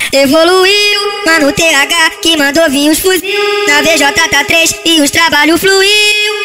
Evoluiu, mano TH que mandou vir os fuzil. Na VJ tá 3 e os trabalhos fluiu.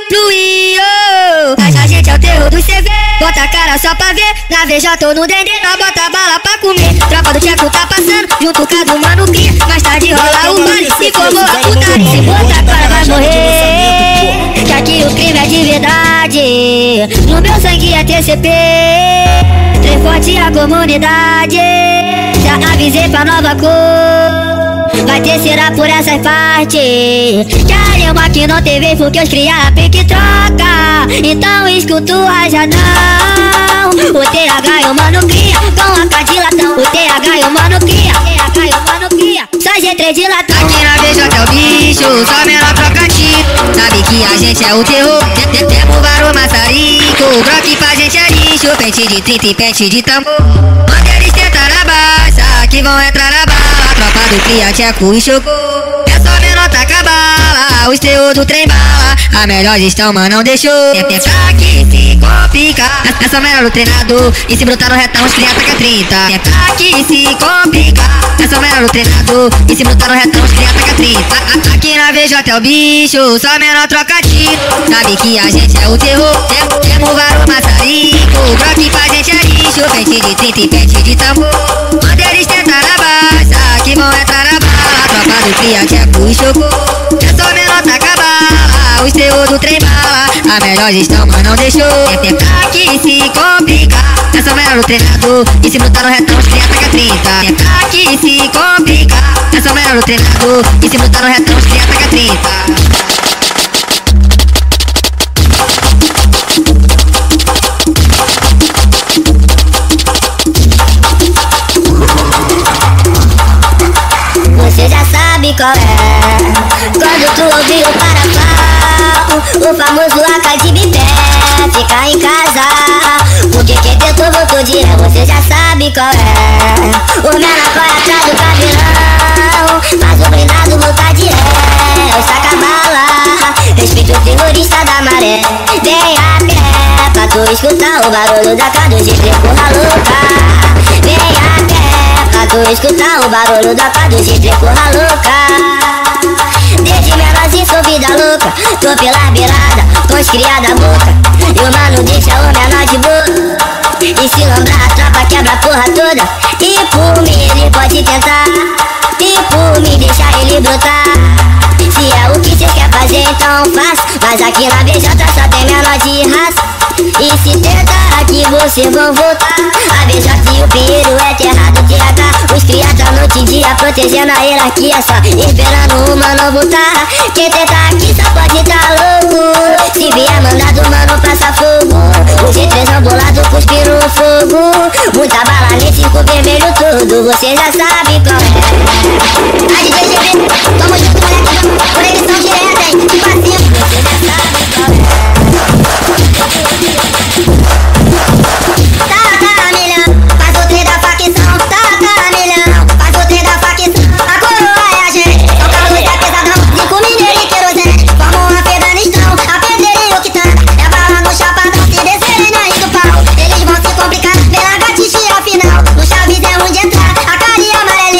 A gente é o terror do CV. Bota a cara só pra ver. Na VJ tô no dendê, nós bota bala pra comer. Tropa do Tcheco tá passando, junto com a do Mano Cria. Mais tarde rola o baile, se for boa putaria. Se botar agora vai morrer. Que aqui o crime é de verdade. No meu sangue é TCP. Três forte a comunidade. Já avisei pra nova cor. Vai ter será por essas partes. Que a lema que não teve porque os cria pique troca. Então escuta a janão. O TH e o Mano Cria com a K de latão. O TH e o Mano Cria, TH e o Mano Cria, só G3 de latão. Aqui na VJ é o bicho, só menor troca tiro. Sabe que a gente é o terror. Temos varou maçarico. Broque pra gente é lixo. Pente de 30 e pente de tambor. Quando eles tentam na baixa, que vão entrar na bala. Tropa do Cria, Tcheco e Chocou. É só menor taca bala. Os teus do trem bala. A melhor gestão, mas não deixou. Tenta que se complica. É só menor do treinador. E se brotar no retão, os cria taca 30. Tenta que se complica. É só menor do treinador. E se brotar no retão, os cria taca 30. Aqui na VJ é o bicho, só menor troca tiro. Sabe que a gente é o terror. Temos varou maçarico. Broque pra gente é lixo. Pente de 30 e pente de tambor. Quando eles tentam na baixa, que vão entrar na bala. Tropa do Cria, Tcheco e Chocou. É só menor taca bala. Os teus do trem bala. A melhor gestão, mas não deixou. Tenta que se complica. É só menor do treinador. E se botar no retão, os cria taca 30. Tenta que se complica. É só menor do treinador. E se botar no retão, os cria taca 30. Você já sabe qual é. Quando tu ouvir o parafal, o famoso AK de bipé, fica em casa. Porque quem tentou voltou de ré. Você já sabe qual é. O menor vai atrás do cabelão, mas o blindado volta de ré. É o saca-bala, respeita o terrorista da maré. Vem a pé, pra tu escutar o barulho da K2 de porra louca. Vem a pé, pra tu escutar o barulho da K2 de porra louca. Desde menorzinho sou vida louca. Tô pela beirada, com os criada boca. E o mano deixa o menor de boa. E se lembrar a tropa quebra a porra toda. E por mim ele pode tentar. E por mim deixa ele brotar. Se é o que cês quer fazer então faz. Mas aqui na VJ só tem menor de raça. E se tentar aqui vocês vão voltar. A VJ e o Pinheiro é terra do TH. Os criados noite e dia protegendo a hierarquia. Só esperando o mano voltar. Quem tentar aqui só pode tá louco. Se vier mandado mano passa fogo. O G3 bolado cuspindo fogo. Muita bala nesse cu vermelho todo. Você já sabe qual é. A DJ GB, tamo junto moleque. Por eles são diretas, hein? Tipo assim, você já sabe qual é. Taca milhão, faz o trem da facção. Taca milhão, faz o trem da facção. A coroa é a gente, o carro é pesadão. 5 mineiros e querosene, como uma Afeganistão. A pedreirinho que tá, é bala no chapadão. Se descerem na rio do pau, eles vão se complicar. Pela gatixia final, no Chaves é onde entrar. A carinha amarela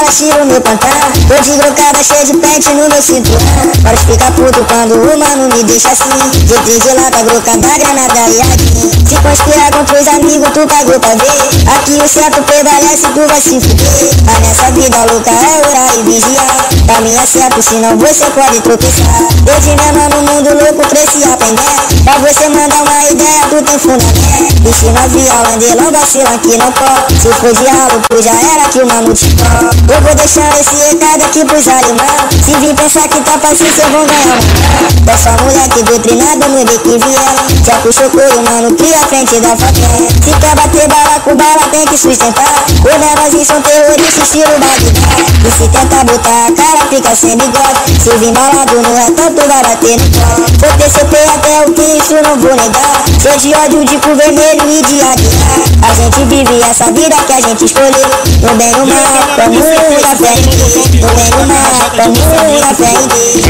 vacilo no pantão. Tô de grocada, cheio de pente no meu cinturão. Para ficar puto quando o mano me deixa assim. De 3 de lata, grocada, granada e aqui. Se conspirar contra os amigos, tu pagou pra ver. Aqui o certo prevalece, tu vai se fuder. Mas nessa vida louca é orar e vigiar. Pra mim é certo, senão você pode tropeçar. Desde menor no mundo louco, cresci aprender. Pra você mandar uma ideia, tu tem fundamento. Deixe na viola, andelão, vacila aqui não pode. Se for de ralo, tu já era que o mano te come. Eu vou deixar esse recado aqui pros alemão. Se vir pensar que tá fácil, cês vão ganhar um. Dessa moleque doutrinada no beco e viela. Já puxou couro, mano, cria a frente da favela. Se quer bater bala com bala, tem que sustentar. Os menores são terroristas, estilo Bagdá. E se tentar botar a cara, fica sem bigode. Se vir balado no retão, tu vai bater no pó. Vou TCP até o que isso não vou negar. Cheio de ódio, de cu vermelho e de aguiar. A gente vive essa vida que a gente escolheu. No bem no mal, com muita fé em Deus. No bem no mal, com muita fé em Deus.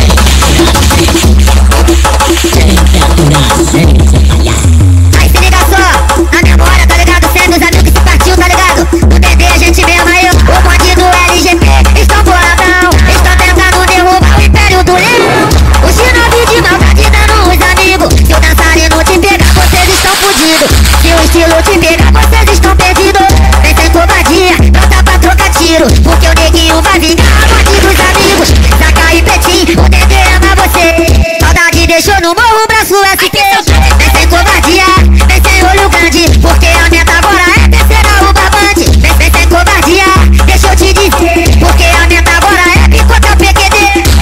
Aí se liga só, a memória, tá ligado? Sendo os amigos que se partiu, tá ligado? No DD a gente mesmo aí, o bonde do LGP. Estão boladão, estão tentando derrubar o império do leão. O Shinobi de maldade dando os amigos. Se o dançarino te pegar, vocês estão fudidos. Se o estilo te pegar, vocês estão perdidos. Vem sem covardia, brota pra trocar tiro. Porque o neguinho vai vingar a morte dos amigos. Zaca e Petinho, o DD ama você. Saudade deixou no morro o braço SQ. Vem sem covardia, vem sem olho grande. Porque a meta agora é vencer a Uba Band. Vem sem covardia, deixa eu te dizer. Porque a meta agora é picotar PQD.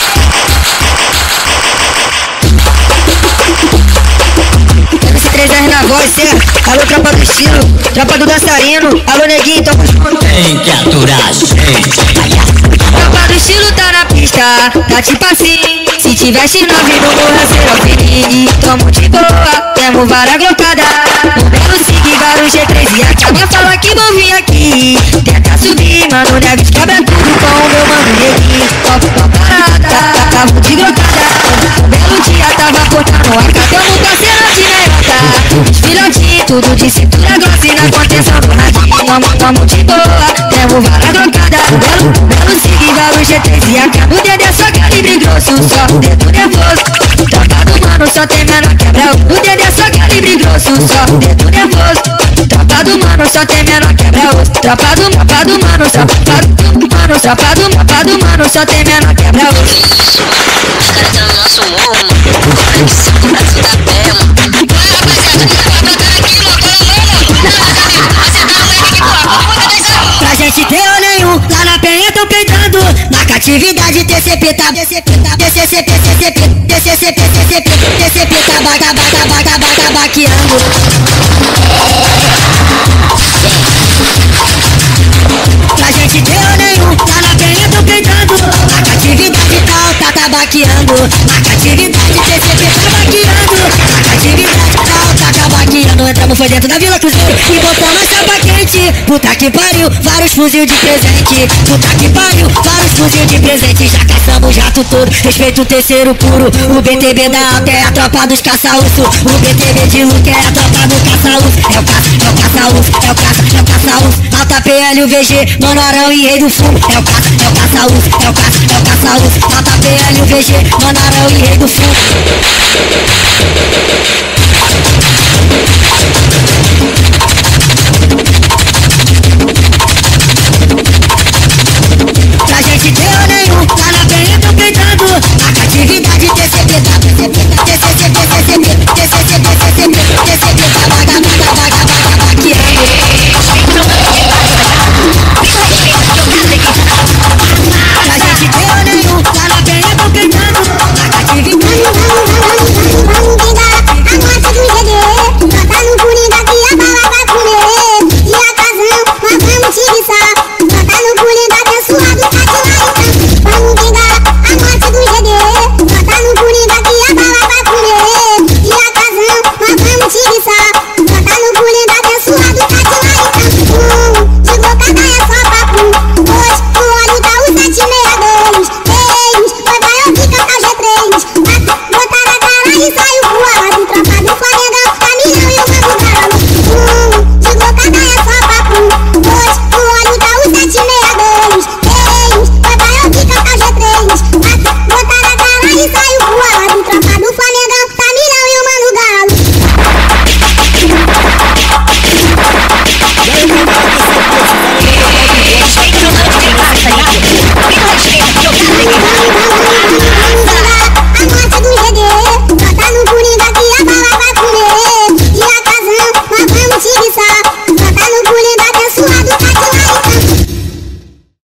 MC3R na voz, certo? Alô, tropa do estilo, tropa do dançarino. Alô, neguinho, tamo junto. Tem que aturar a gente. Tropa do estilo tá na pista, tá tipo assim. Se tivesse 9 no morra, será o perigo. Tamo de boa, temos vara glocada. No Belo Sig, vários G3 e a Tchabá fala que vão vir aqui. Tenta subir, mano, Neves quebra tudo com o meu mano neguinho. Top parada, tava de glocada. No belo dia tava cortando a cata, tamo parceiro de meiota. Filhotinho, tudo de cintura grossa e na contenção do radinho. Tamo de boa, temos vara glocada. No Belo Sig, vários G3 e a Tchabá. O dedo é só calibre grosso, só dedo nervoso. Tropa do mano só tem menor quebra. O dedo é só calibre grosso, só dedo nervoso. Tropa do mano só tem menor quebra. Tropa do mano, tropa do mano só tem menor quebra. Os caras tão no nosso morro, mano. Olha que são do braço da pé, mano. Vai, rapaziada, vai botar aqui, mano. Pra gente ter ou nenhum, lá na penha tão peidando. Na catividade TCP tá TCP tá baqueando. Pra gente ter ou nenhum, lá na penha tão peidando. Na catividade tá tabaqueando. Na catividade TCP tá baqueando. Na catividade tá baqueando. Entramos foi dentro da Vila Cruzeiro e botamos a chapa quente. Puta que pariu, vários fuzil de presente. Puta que pariu, vários fuzil de presente. Já caçamos o jato todo, respeito o terceiro puro. O BTB da alta é a tropa dos caça-urso. O BTB de Luke é a tropa do caça-urso. É o caça-urso, é o caça-urso. Alta PL, o VG, Manarão e Rei do Fumo. É o caça-urso, é o caça-urso. Alta PL, o VG, Manarão e Rei do Fumo.